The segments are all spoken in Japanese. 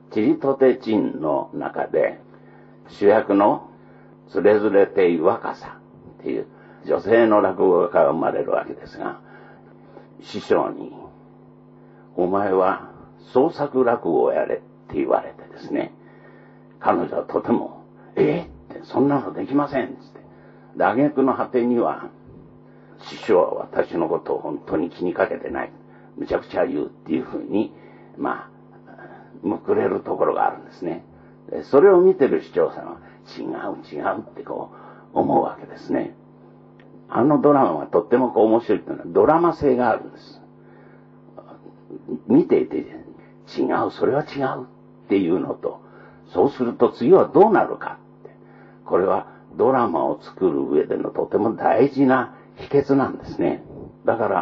チリトテチンの中で、主役のつれづれてい若さっていう女性の落語家が生まれるわけですが、師匠に、お前は創作落語をやれって言われてですね、彼女はとても、ってそんなのできませんって。挙句の果てには、師匠は私のことを本当に気にかけてない。むちゃくちゃ言うっていうふうに、むくれるところがあるんですね。それを見てる視聴者は、違うってこう思うわけですね。あのドラマはとっても面白いというのはドラマ性があるんです。見ていて、それは違うっていうのと、そうすると次はどうなるかって。これはドラマを作る上でのとても大事な秘訣なんですね。だから、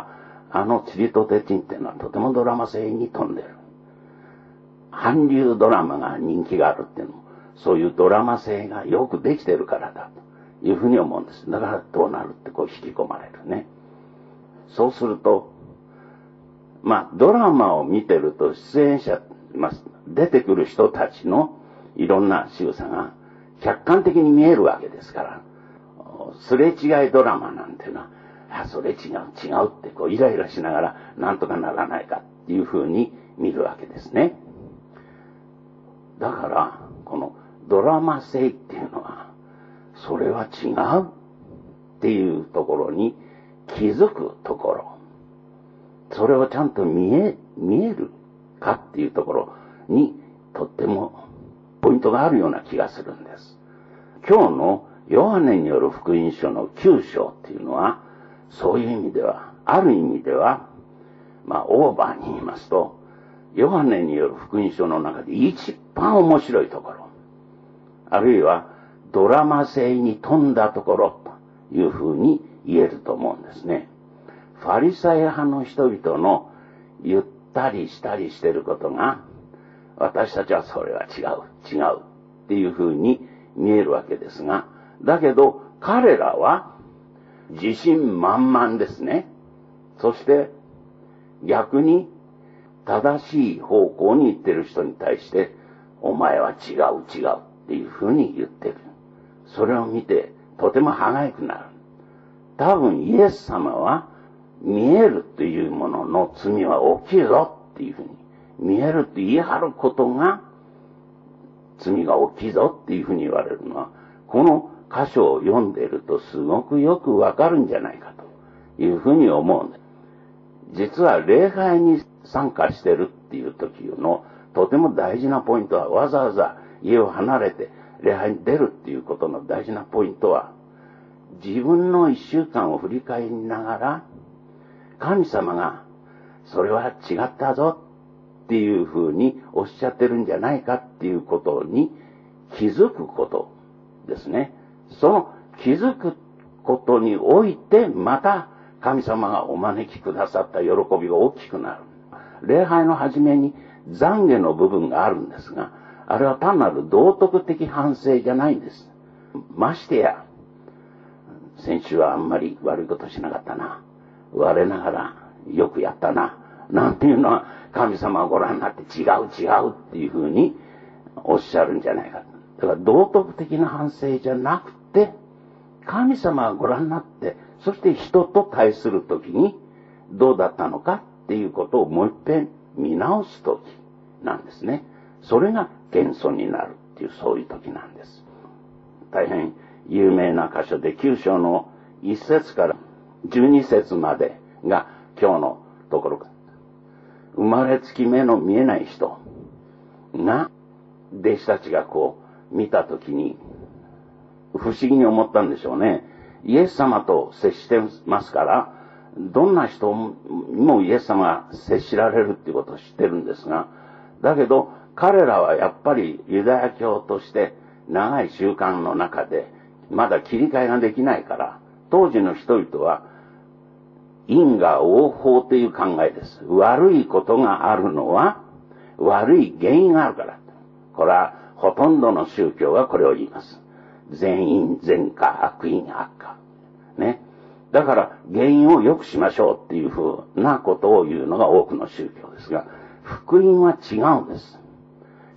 チリトテチンっていうのはとてもドラマ性に富んでる。韓流ドラマが人気があるっていうのも、そういうドラマ性がよくできてるからだというふうに思うんです。だからどうなるってこう引き込まれるね。そうすると、ドラマを見てると出演者、出てくる人たちのいろんな仕草が客観的に見えるわけですから、すれ違いドラマなんていうのは、それ違うってこうイライラしながらなんとかならないかっていうふうに見るわけですね。だから、このドラマ性っていうのは、それは違うっていうところに気づくところ、それをちゃんと見えるかっていうところにとってもポイントがあるような気がするんです。今日のヨハネによる福音書の9章っていうのは、そういう意味では、ある意味では、オーバーに言いますと、ヨハネによる福音書の中で一番面白いところ、あるいはドラマ性に富んだところというふうに言えると思うんですね。ファリサイ派の人々のゆったりしたりしてることが、私たちはそれは違うっていうふうに見えるわけですが、だけど彼らは自信満々ですね。そして逆に正しい方向に行ってる人に対して、お前は違うっていうふうに言ってる。それを見てとても歯がゆくなる。多分イエス様は見えるというものの罪は大きいぞっていうふうに、見えるって言い張ることが罪が大きいぞっていうふうに言われるのは、この箇所を読んでいるとすごくよくわかるんじゃないかというふうに思うんです。実は礼拝に参加してるっていう時のとても大事なポイントは、わざわざ家を離れて礼拝に出るっていうことの大事なポイントは、自分の一週間を振り返りながら、神様がそれは違ったぞっていうふうにおっしゃってるんじゃないかっていうことに気づくことですね。その気づくことにおいて、また神様がお招きくださった喜びが大きくなる。礼拝の初めに懺悔の部分があるんですが、あれは単なる道徳的反省じゃないんです。ましてや、先週はあんまり悪いことしなかったな、我ながらよくやったな、なんていうのは神様がご覧になって違うっていうふうにおっしゃるんじゃないか。だから道徳的な反省じゃなくて、神様がご覧になって、そして人と対するときにどうだったのかっていうことをもう一遍見直すときなんですね。それが謙遜になるっていう、そういうときなんです。大変有名な箇所で9章の1節から12節までが今日のところ。生まれつき目の見えない人が、弟子たちがこう見たときに不思議に思ったんでしょうね。イエス様と接してますから、どんな人にもイエス様が接しられるっていうことを知ってるんですが、だけど彼らはやっぱりユダヤ教として長い習慣の中でまだ切り替えができないから、当時の人々は因果応報という考えです。悪いことがあるのは悪い原因があるから。これはほとんどの宗教がこれを言います。善因善果、悪因悪果ね。だから原因を良くしましょうっていうふうなことを言うのが多くの宗教ですが、福音は違うんです。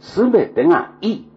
すべてがいい。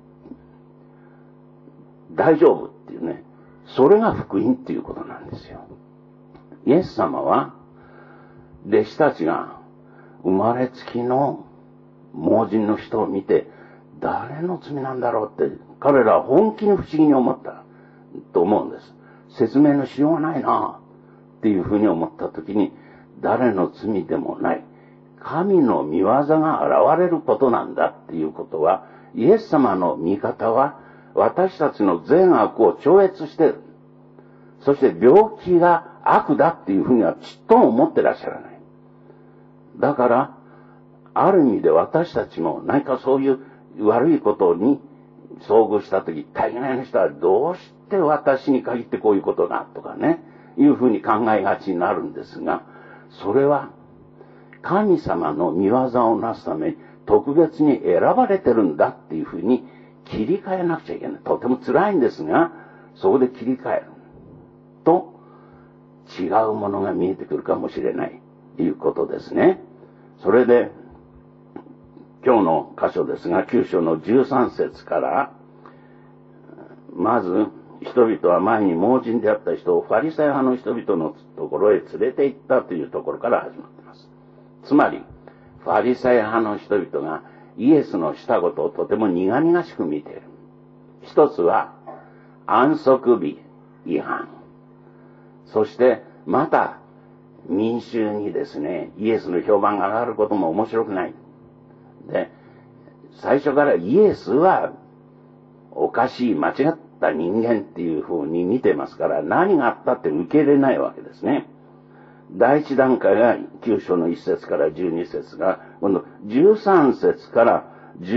大丈夫っていうね。それが福音っていうことなんですよ。イエス様は、弟子たちが生まれつきの盲人の人を見て、誰の罪なんだろうって、彼らは本気に不思議に思ったと思うんです。説明のしようがないなっていうふうに思ったときに、誰の罪でもない。神の御業が現れることなんだっていうことは、イエス様の御方は私たちの善悪を超越している。そして病気が悪だっていうふうにはちっとも思ってらっしゃらない。だから、ある意味で私たちも何かそういう悪いことに遭遇したとき、大概の人はどうして私に限ってこういうことだとかね、いうふうに考えがちになるんですが、それは神様の御業をなすために特別に選ばれてるんだっていうふうに切り替えなくちゃいけない。とても辛いんですが、そこで切り替えると違うものが見えてくるかもしれないということですね。それで今日の箇所ですが、9章の13節から、まず人々は前に盲人であった人をファリサイ派の人々のところへ連れて行ったというところから始まっています。つまり、ファリサイ派の人々がイエスのしたことをとても苦々しく見ている。一つは、安息日違反。そして、また、民衆にですね、イエスの評判が上がることも面白くない。で、最初からイエスはおかしい、間違った人間っていう風に見てますから、何があったって受け入れないわけですね。第一段階が9章の1節から12節が、今度13節から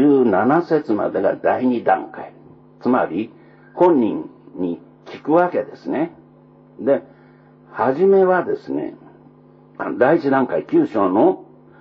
17節までが第二段階。つまり、本人に聞くわけですね。で、はじめはですね、第一段階9章の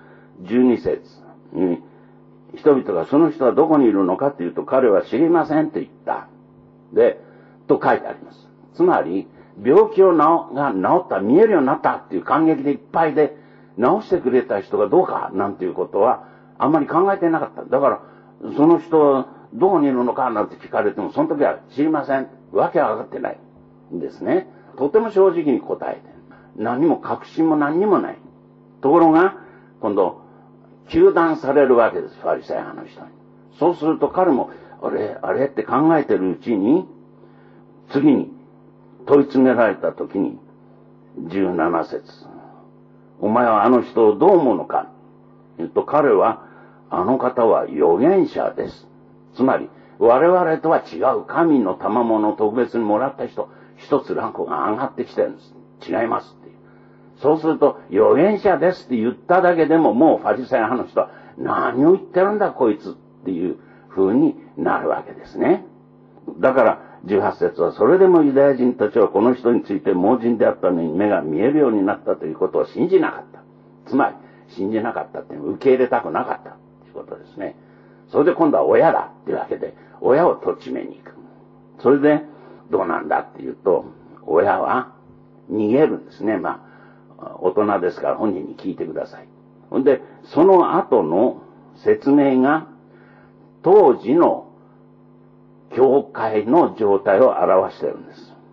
12節に、人々がその人はどこにいるのかというと、彼は知りませんと言った。で、と書いてあります。つまり、病気が治った、見えるようになったっていう感激でいっぱいで、治してくれた人がどうかなんていうことは、あんまり考えてなかった。だから、その人はどこにいるのかなんて聞かれても、その時は知りません。わけは分かってないんですね。とても正直に答えて。何も確信も何にもない。ところが、今度、糾弾されるわけです、ファリサイ派の人に。そうすると彼も、あれって考えてるうちに、次に問い詰められた時に、17節。お前はあの人をどう思うのか。言うと彼は、あの方は預言者です。つまり、我々とは違う神の賜物を特別にもらった人、一つランクが上がってきてるんです。違いますっていう。そうすると、預言者ですって言っただけでも、もうファリサイ派の人は、何を言ってるんだこいつっていう風になるわけですね。だから、18節は、それでもユダヤ人たちはこの人について盲人であったのに目が見えるようになったということを信じなかった。つまり、信じなかったっていうのは受け入れたくなかったということですね。それで今度は親だっていうわけで、親をとっちめに行く。それで、どうなんだっていうと、親は逃げるんですね。大人ですから本人に聞いてください。ほんで、その後の説明が、当時の教会の状態を表しているんです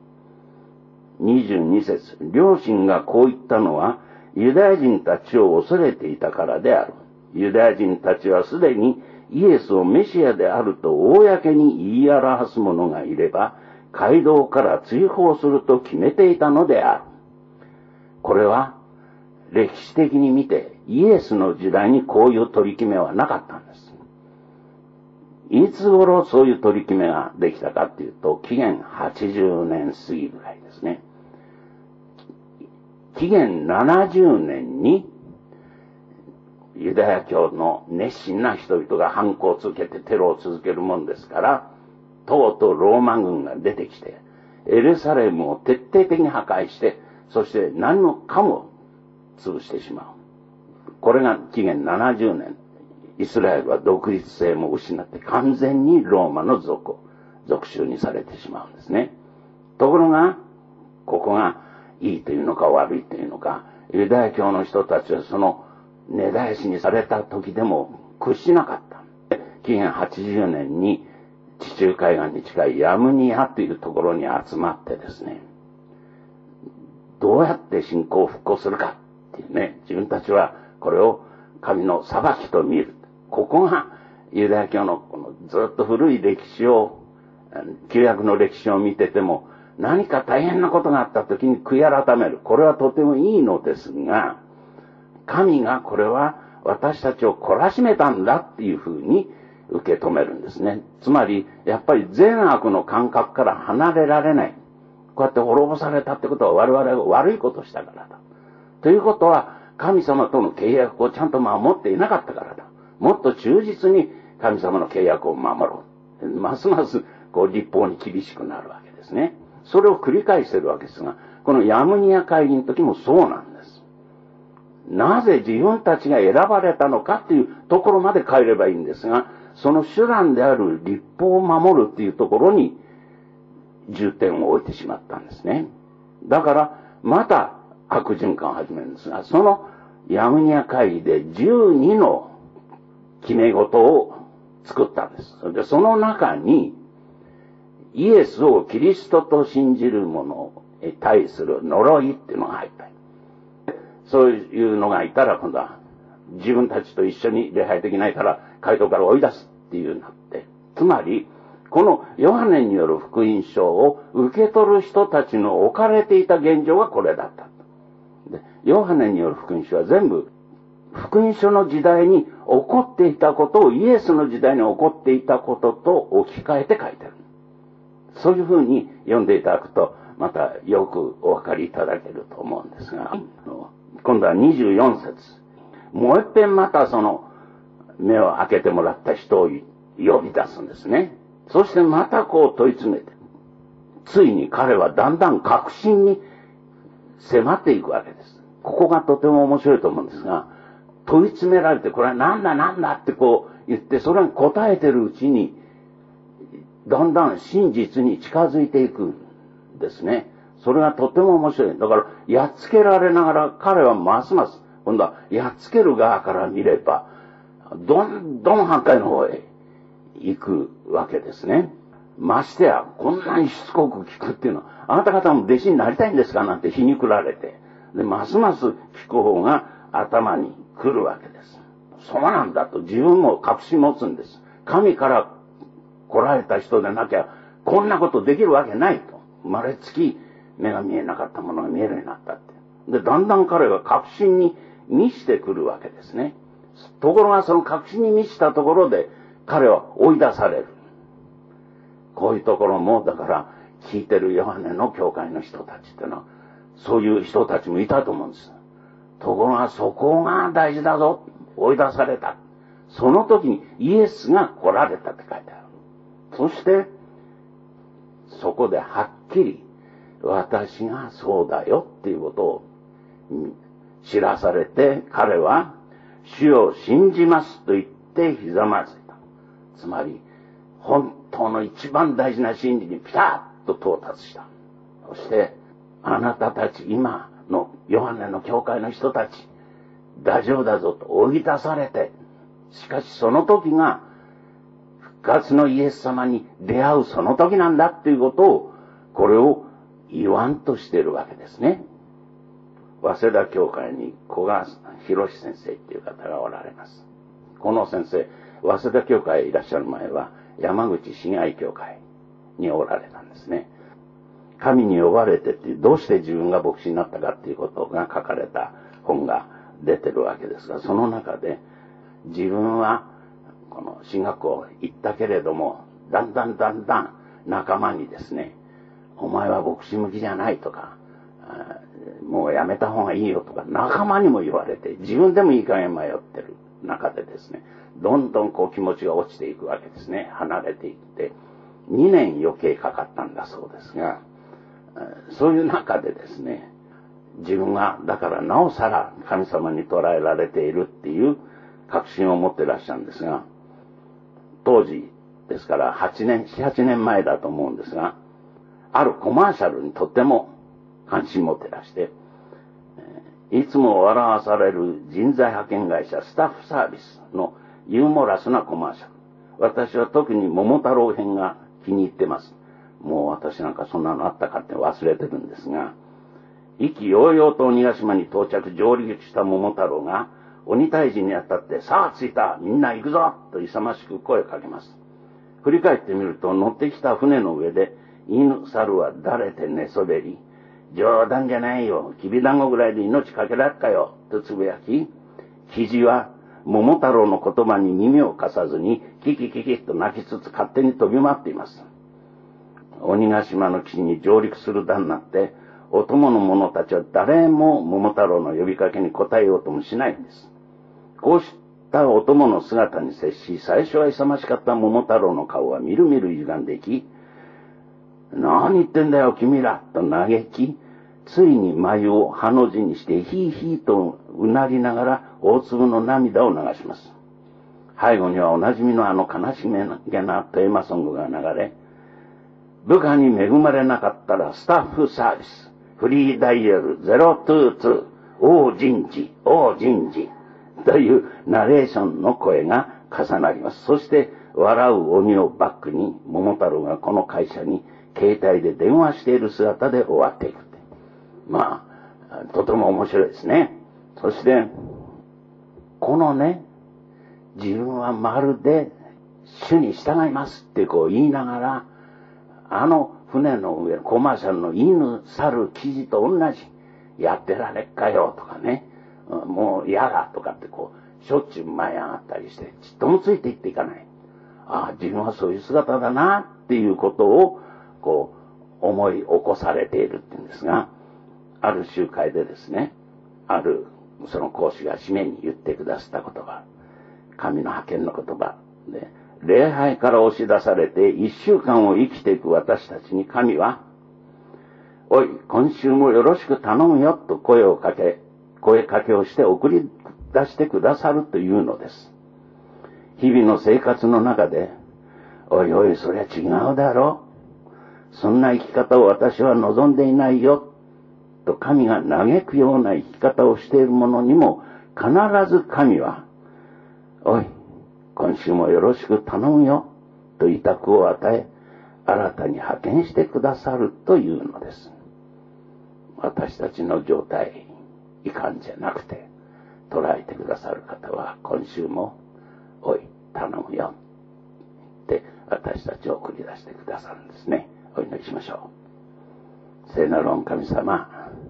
。22節。両親がこう言ったのは、ユダヤ人たちを恐れていたからである。ユダヤ人たちはすでにイエスをメシアであると公に言い表す者がいれば、街道から追放すると決めていたのである。これは歴史的に見てイエスの時代にこういう取り決めはなかったんです。いつ頃そういう取り決めができたかっていうと、紀元80年過ぎぐらいですね。紀元70年にユダヤ教の熱心な人々が反抗を続けてテロを続けるもんですから、とうとうローマ軍が出てきて、エルサレムを徹底的に破壊して、そして何もかも潰してしまう。これが紀元70年。イスラエルは独立性も失って完全にローマの属州にされてしまうんですね。ところが、ここがいいというのか悪いというのか、ユダヤ教の人たちはその根絶やしにされた時でも屈しなかった。 紀元80年に地中海岸に近いヤムニアというところに集まってですね、どうやって信仰を復興するかっていうね、自分たちはこれを神の裁きと見る。ここがユダヤ教のこのずっと古い歴史を、旧約の歴史を見てても、何か大変なことがあった時に悔い改める。これはとてもいいのですが、神がこれは私たちを懲らしめたんだっていうふうに受け止めるんですね。つまり、やっぱり善悪の感覚から離れられない。こうやって滅ぼされたってことは我々が悪いことをしたからだ。ということは、神様との契約をちゃんと守っていなかったからだ。もっと忠実に神様の契約を守ろう。ますます立法に厳しくなるわけですね。それを繰り返しているわけですが、このヤムニア会議の時もそうなんです。なぜ自分たちが選ばれたのかっていうところまで変えればいいんですが、その手段である律法を守るっていうところに重点を置いてしまったんですね。だからまた悪循環を始めるんですが、そのヤムニア会議で12の決め事を作ったんです。で、その中にイエスをキリストと信じる者に対する呪いっていうのが入った。そういうのがいたら今度は自分たちと一緒に礼拝できないから街道から追い出すっていうなって。つまり、このヨハネによる福音書を受け取る人たちの置かれていた現状がこれだった。で、ヨハネによる福音書は全部福音書の時代に起こっていたことをイエスの時代に起こっていたことと置き換えて書いてる。そういうふうに読んでいただくとまたよくお分かりいただけると思うんですが、今度は24節。もう一遍またその目を開けてもらった人を呼び出すんですね。そしてまた問い詰めて、ついに彼はだんだん確信に迫っていくわけです。ここがとても面白いと思うんですが、問い詰められて、これはなんだなんだって言って、それに答えてるうちに、だんだん真実に近づいていくんですね。それがとても面白い。だから、やっつけられながら彼はますます、今度はやっつける側から見れば、どんどん反対の方へ行くわけですね。ましてや、こんなにしつこく聞くっていうのは、あなた方も弟子になりたいんですかなんて皮肉られて、で、ますます聞く方が頭に来るわけです。そうなんだと自分も確信持つんです。神から来られた人でなきゃ、こんなことできるわけないと。生まれつき目が見えなかったものが見えるようになったって。で、だんだん彼が確信に満ちてくるわけですね。ところがその確信に満ちたところで彼は追い出される。こういうところも、だから聞いてるヨハネの教会の人たちっていうのは、そういう人たちもいたと思うんです。ところがそこが大事だぞ。追い出された。その時にイエスが来られたって書いてある。そして、そこではっきり、私がそうだよっていうことを知らされて、彼は、主を信じますと言ってひざまずいた。つまり、本当の一番大事な真理にピタッと到達した。そして、あなたたち今のヨハネの教会の人たち、大丈夫だぞと追い出されて、しかしその時が復活のイエス様に出会うその時なんだっていうことを、これを言わんとしているわけですね。早稲田教会に古賀博先生っていう方がおられます。この先生、早稲田教会へいらっしゃる前は山口市街教会におられたんですね。神に呼ばれてってどうして自分が牧師になったかっていうことが書かれた本が出てるわけですが、その中で自分はこの進学校行ったけれども、だんだん仲間にですね、お前は牧師向きじゃないとか、もうやめた方がいいよとか仲間にも言われて、自分でもいい加減迷ってる中でですね、どんどん気持ちが落ちていくわけですね。離れていって2年余計かかったんだそうですが、そういう中でですね、自分がだからなおさら神様に捉えられているっていう確信を持ってらっしゃるんですが、当時ですから7、8年前だと思うんですが、あるコマーシャルにとっても関心持ってらして、いつも笑わされる人材派遣会社スタッフサービスのユーモラスなコマーシャル。 私は特に桃太郎編が気に入ってます。もう私なんかそんなのあったかって忘れてるんですが、意気揚々と鬼ヶ島に到着上陸した桃太郎が鬼退治にあたって、さあ着いた、みんな行くぞと勇ましく声をかけます。振り返ってみると、乗ってきた船の上で犬猿はだれて寝そべり、冗談じゃないよ、きびだんごぐらいで命かけらっかよとつぶやき、肘は桃太郎の言葉に耳を貸さずにキキキキと泣きつつ勝手に飛び回っています。鬼ヶ島の岸に上陸する段になって、お供の者たちは誰も桃太郎の呼びかけに応えようともしないんです。こうしたお供の姿に接し、最初は勇ましかった桃太郎の顔はみるみる歪んでいき、何言ってんだよ君らと嘆き、ついに眉をハの字にしてヒーヒーとうなりながら大粒の涙を流します。背後にはおなじみのあの悲しげなテーマソングが流れ、部下に恵まれなかったらスタッフサービス、フリーダイヤル022、大人事、大人事というナレーションの声が重なります。そして笑う鬼をバックに桃太郎がこの会社に携帯で電話している姿で終わっていく。まあ、とても面白いですね。そして、このね、自分はまるで主に従いますってこう言いながら、あの船の上のコマーシャルの犬、猿、記事と同じ、やってられっかよとかね、もう嫌だとかってこう、しょっちゅう舞い上がったりして、ちっともついていっていかない。ああ、自分はそういう姿だなっていうことを、こう、思い起こされているっていうんですが、ある集会でですね、あるその講師が締めに言ってくださった言葉、神の派遣の言葉で、礼拝から押し出されて一週間を生きていく私たちに神は、おい、今週もよろしく頼むよと声かけをして送り出してくださるというのです。日々の生活の中で、おいおい、そりゃ違うだろ。そんな生き方を私は望んでいないよ。と神が嘆くような生き方をしている者にも必ず神は、おい、今週もよろしく頼むよと委託を与え、新たに派遣してくださるというのです。私たちの状態、いかんじゃなくて、捉えてくださる方は今週も、おい、頼むよって私たちを送り出してくださるんですね。お祈りしましょう。聖なる御神様、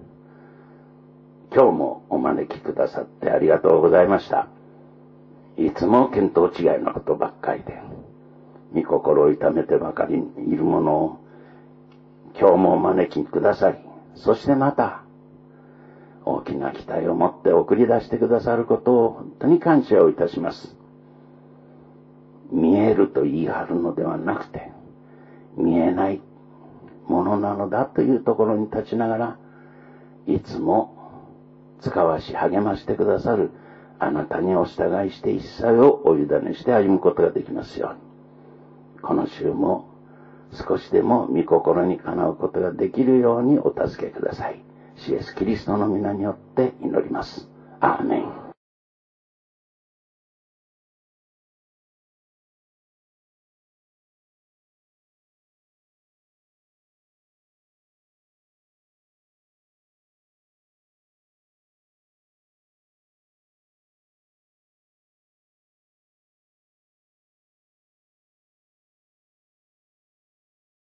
今日もお招きくださってありがとうございました。いつも見当違いのことばっかりで、御心を痛めてばかりにいるものを今日もお招きくださり、そしてまた大きな期待を持って送り出してくださることを本当に感謝をいたします。見えると言い張るのではなくて、見えないものなのだというところに立ちながら、いつも使わし励ましてくださるあなたにお従いして一切をお委ねして歩むことができますように。この週も少しでも御心にかなうことができるようにお助けください。主イエスキリストの皆によって祈ります。アーメン。